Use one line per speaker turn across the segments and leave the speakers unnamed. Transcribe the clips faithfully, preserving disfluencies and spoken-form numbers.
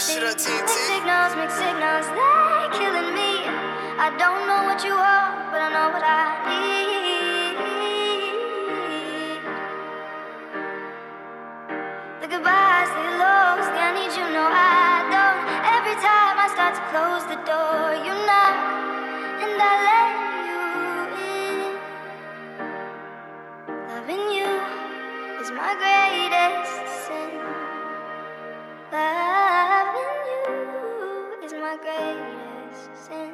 that shit up, T N T.
Mixed signals, mixed signals, they're killing me. I don't know what you are, but I know what I need. The goodbyes, the hellos, I need you, no I don't. Every time I start to close the door, you knock, and I let you in. Loving you is my greatest sin. Loving you is my greatest sin.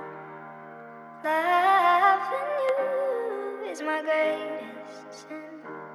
Loving you is my greatest sin.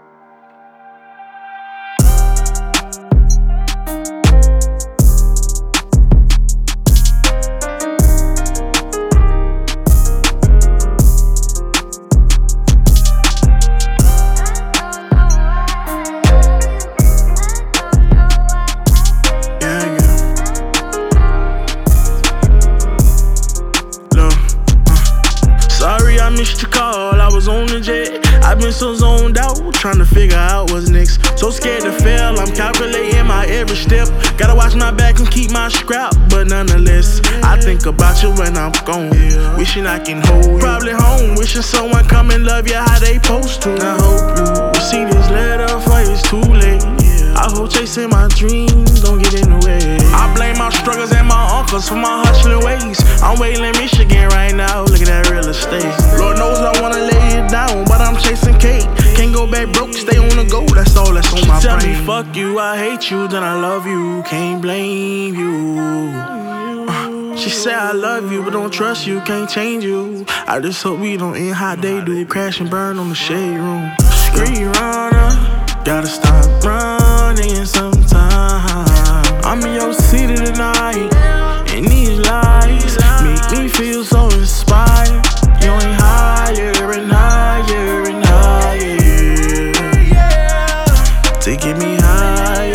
Missed your call, I was on the jet. I've been so zoned out, trying to figure out what's next. So scared to fail, I'm calculating my every step. Gotta watch my back and keep my scrap, but nonetheless, I think about you when I'm gone. Wishing I can hold you. Probably home, wishing someone come and love you how they supposed to. I hope you see this letter before it's too late. I hope chasing my dreams don't get in the way. I blame my struggles and my uncles for my hustling ways. I'm waiting in Michigan right now, look at that real estate. Lord knows I wanna lay it down, but I'm chasing cake. Can't go back broke, stay on the go, that's all that's on my brain. She tell me fuck you, I hate you, then I love you, can't blame you. uh, She said I love you, but don't trust you, can't change you. I just hope we don't end how they do, crash and burn on the shade room. Street runner, gotta stop running sometime. I'm in your city tonight, and these lights make me feel so inspired. You ain't higher and higher and higher, yeah. To get me higher,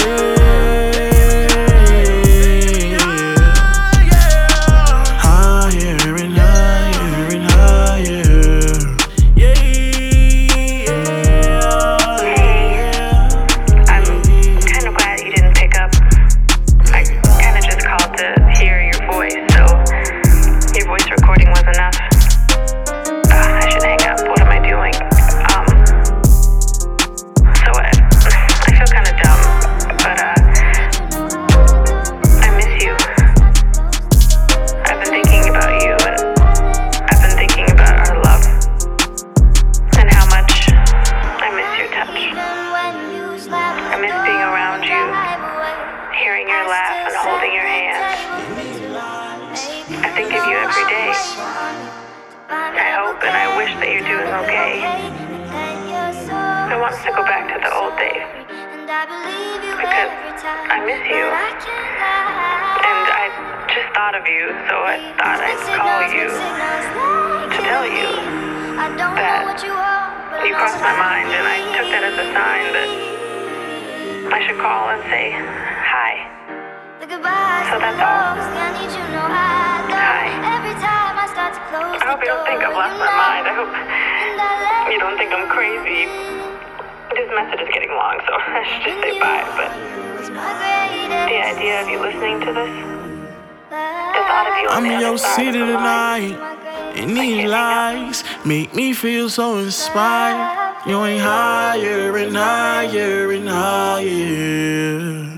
higher and higher and higher, yeah.
I'm kind of glad you didn't pick up. I kind of just called to hear your voice, so your voice recording was enough. I should hang up. What am I doing? Um, so I, I feel kind of dumb, but uh, I miss you. I've been thinking about you, and I've been thinking about our love, and how much I miss your touch. I miss being around you, hearing your laugh and holding your hand. I think of you every day. I hope and I wish that you're doing okay. I want us to go back to the old days, because I miss you, and I just thought of you, so I thought I'd call you to tell you that you crossed my mind, and I took that as a sign that I should call and say hi. So that's all. Hi. I hope you don't think I've lost my mind. I hope you don't think I'm crazy. This message is getting long, so I should just say bye. But the idea of you listening to this, the thought of you on
I'm
the
in
other
your
side
city
of the line,
tonight, and these lights make me feel so inspired. You ain't higher and higher and higher.